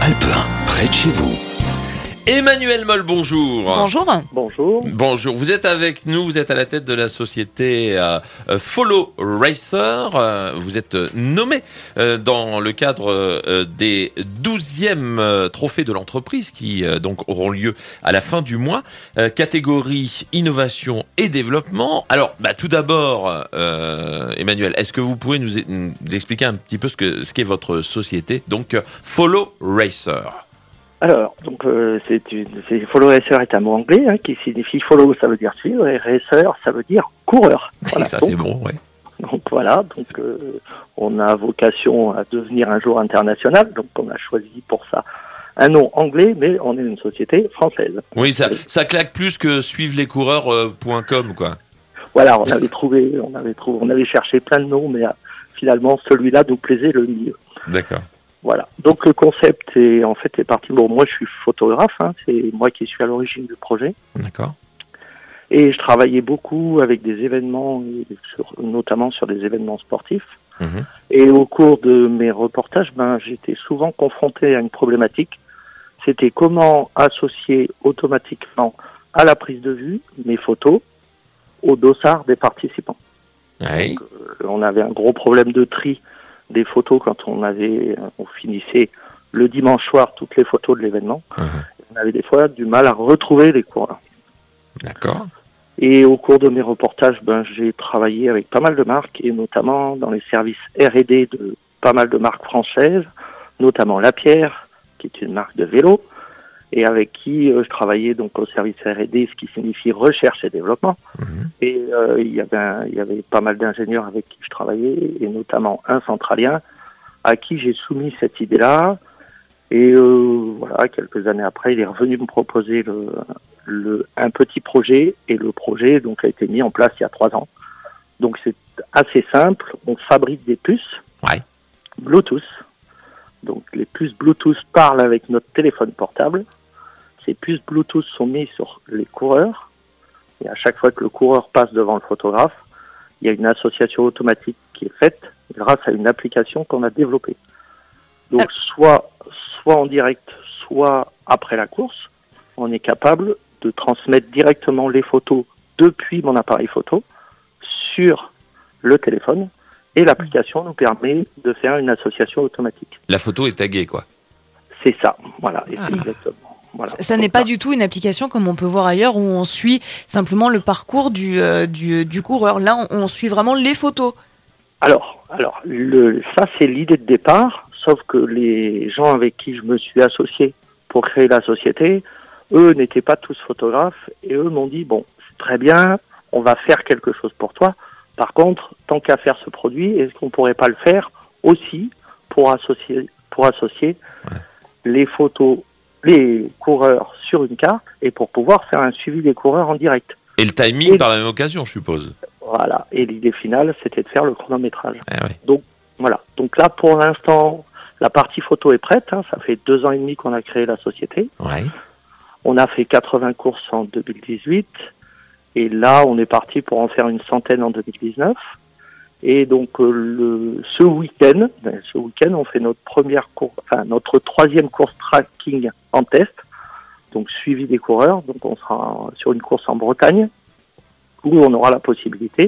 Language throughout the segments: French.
Alpe 1, près de chez vous. Emmanuel Moll, bonjour. Bonjour. Bonjour. Bonjour, vous êtes avec nous, vous êtes à la tête de la société Follow Racer. Vous êtes nommé dans le cadre des 12e trophées de l'entreprise qui donc auront lieu à la fin du mois. Catégorie innovation et développement. Alors, tout d'abord, Emmanuel, est-ce que vous pouvez nous expliquer un petit peu ce qu'est votre société, donc Follow Racer? Alors, donc c'est Follow Racer est un mot anglais qui signifie follow, ça veut dire suivre, et racer, ça veut dire coureur. Voilà, ça donc, c'est bon, ouais. Donc voilà, on a vocation à devenir un jour international, donc on a choisi pour ça un nom anglais, mais on est une société française. Oui, ça claque plus que suivelecoureurs.com, quoi. Voilà, on avait cherché plein de noms, mais finalement celui-là nous plaisait le mieux. D'accord. Voilà. Donc le concept est parti. Bon, moi je suis photographe, c'est moi qui suis à l'origine du projet. D'accord. Et je travaillais beaucoup avec des événements, notamment sur des événements sportifs. Mmh. Et au cours de mes reportages, j'étais souvent confronté à une problématique. C'était comment associer automatiquement à la prise de vue mes photos au dossard des participants. Oui. Donc, on avait un gros problème de tri des photos quand on finissait le dimanche soir toutes les photos de l'événement. Mmh. On avait des fois du mal à retrouver les coureurs. D'accord. Et au cours de mes reportages, j'ai travaillé avec pas mal de marques et notamment dans les services R&D de pas mal de marques françaises, notamment Lapierre, qui est une marque de vélo, et avec qui je travaillais donc au service R&D, ce qui signifie recherche et développement. Mmh. Et il y avait pas mal d'ingénieurs avec qui je travaillais, et notamment un centralien à qui j'ai soumis cette idée-là. Et voilà, quelques années après, il est revenu me proposer un petit projet, et le projet donc a été mis en place il y a 3 ans. Donc c'est assez simple, on fabrique des puces Bluetooth. Donc les puces Bluetooth parlent avec notre téléphone portable. Ces puces Bluetooth sont mises sur les coureurs. Et à chaque fois que le coureur passe devant le photographe, il y a une association automatique qui est faite grâce à une application qu'on a développée. Donc soit en direct, soit après la course, on est capable de transmettre directement les photos depuis mon appareil photo sur le téléphone. Et l'application nous permet de faire une association automatique. La photo est taguée, quoi. C'est ça, voilà, et c'est exactement. Voilà. Ça n'est pas du tout une application comme on peut voir ailleurs où on suit simplement le parcours du coureur. Là, on suit vraiment les photos. Alors, ça c'est l'idée de départ, sauf que les gens avec qui je me suis associé pour créer la société, eux n'étaient pas tous photographes et eux m'ont dit bon, c'est très bien, on va faire quelque chose pour toi. Par contre, tant qu'à faire ce produit, est-ce qu'on pourrait pas le faire aussi pour associer les photos, les coureurs sur une carte et pour pouvoir faire un suivi des coureurs en direct. Et le timing par la même occasion, je suppose. Voilà. Et l'idée finale, c'était de faire le chronométrage. Ouais. Donc, voilà. Donc là, pour l'instant, la partie photo est prête. Ça fait 2 ans et demi qu'on a créé la société. Ouais. On a fait 80 courses en 2018. Et là, on est parti pour en faire une centaine en 2019. Et donc, ce week-end, on fait notre notre 3e course tracking en test. Donc, suivi des coureurs. Donc, on sera sur une course en Bretagne où on aura la possibilité.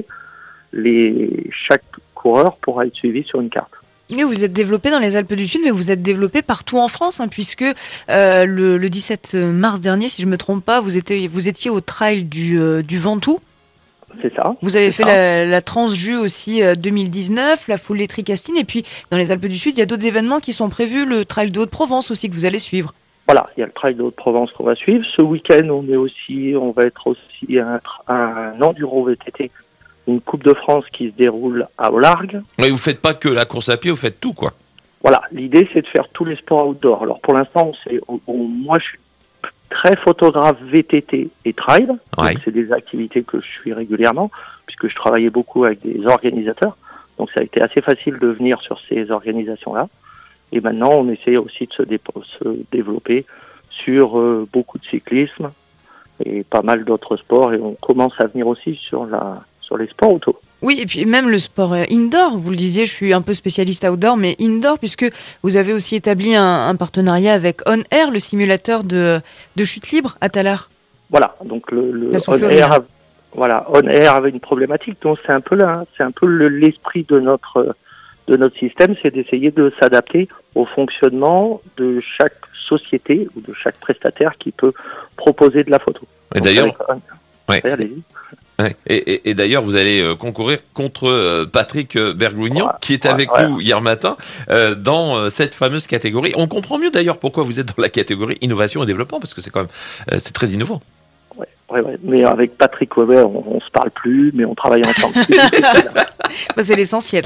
Chaque coureur pourra être suivi sur une carte. Et vous êtes développé dans les Alpes du Sud, mais vous êtes développé partout en France, puisque le 17 mars dernier, si je ne me trompe pas, vous étiez au trail du Ventoux. C'est ça. Vous avez fait la Transju aussi 2019, la foulée Tricastine, et puis dans les Alpes du Sud, il y a d'autres événements qui sont prévus, le trail de Haute-Provence aussi que vous allez suivre. Voilà, il y a le trail de Haute-Provence qu'on va suivre. Ce week-end, on va être aussi un enduro VTT, une Coupe de France qui se déroule à Largue. Mais vous faites pas que la course à pied, vous faites tout, quoi. Voilà, l'idée c'est de faire tous les sports outdoor. Alors pour l'instant, moi je suis très photographe VTT et trail. Ouais. Donc c'est des activités que je suis régulièrement, puisque je travaillais beaucoup avec des organisateurs. Donc ça a été assez facile de venir sur ces organisations-là. Et maintenant, on essaie aussi de se développer sur beaucoup de cyclisme et pas mal d'autres sports. Et on commence à venir aussi sur les sports auto. Oui, et puis même le sport indoor, vous le disiez, je suis un peu spécialiste outdoor, mais indoor, puisque vous avez aussi établi un partenariat avec On Air, le simulateur de chute libre à Tallard. Voilà, donc le La On soufflerie. Air, On Air avait une problématique, donc c'est un peu là, c'est un peu l'esprit de notre système, c'est d'essayer de s'adapter au fonctionnement de chaque société ou de chaque prestataire qui peut proposer de la photo. Et Donc, d'ailleurs, avec- ouais. allez-y. Ouais. Et d'ailleurs, vous allez concourir contre Patrick Bergougnan, Ouais, qui était avec nous hier matin dans cette fameuse catégorie. On comprend mieux d'ailleurs pourquoi vous êtes dans la catégorie innovation et développement, parce que c'est quand même c'est très innovant. Ouais. Mais avec Patrick Weber, on se parle plus, mais on travaille ensemble. Bah, c'est l'essentiel.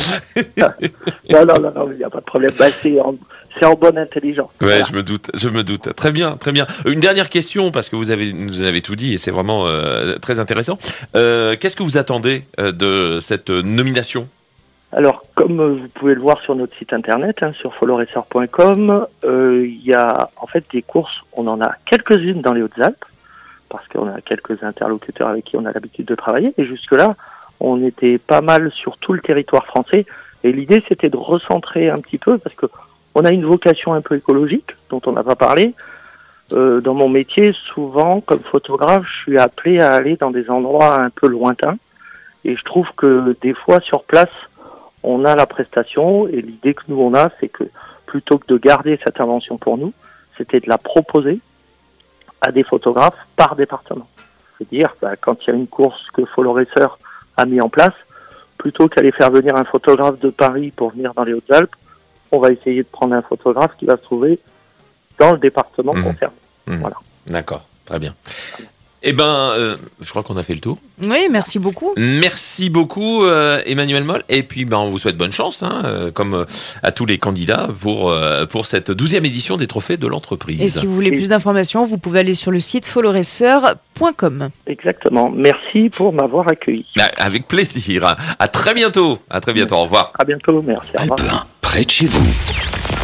Non, il n'y a pas de problème. Bah, c'est en bonne intelligence. Ouais, Voilà. je me doute. Très bien. Une dernière question, parce que vous nous avez tout dit et c'est vraiment très intéressant. Qu'est-ce que vous attendez de cette nomination? Alors, comme vous pouvez le voir sur notre site internet, sur folloracer.com, il y a en fait des courses, on en a quelques-unes dans les Hautes-Alpes, parce qu'on a quelques interlocuteurs avec qui on a l'habitude de travailler, et jusque-là, on était pas mal sur tout le territoire français, et l'idée c'était de recentrer un petit peu, parce que on a une vocation un peu écologique, dont on n'a pas parlé. Dans mon métier, souvent, comme photographe, je suis appelé à aller dans des endroits un peu lointains, et je trouve que des fois, sur place, on a la prestation, et l'idée que nous on a, c'est que plutôt que de garder cette invention pour nous, c'était de la proposer à des photographes par département. C'est-à-dire, quand il y a une course que Follow Racer a mis en place, plutôt qu'aller faire venir un photographe de Paris pour venir dans les Hautes-Alpes, on va essayer de prendre un photographe qui va se trouver dans le département concerné. Voilà. D'accord, très bien. Eh ben, je crois qu'on a fait le tour. Oui, merci beaucoup. Merci beaucoup, Emmanuel Moll. Et puis, on vous souhaite bonne chance, comme à tous les candidats, pour cette 12e édition des Trophées de l'entreprise. Et si vous voulez plus d'informations, vous pouvez aller sur le site folloracer.com. Exactement. Merci pour m'avoir accueilli. Avec plaisir. À très bientôt. Au revoir. À bientôt. Merci. Au revoir. Alpe 1, près de chez vous.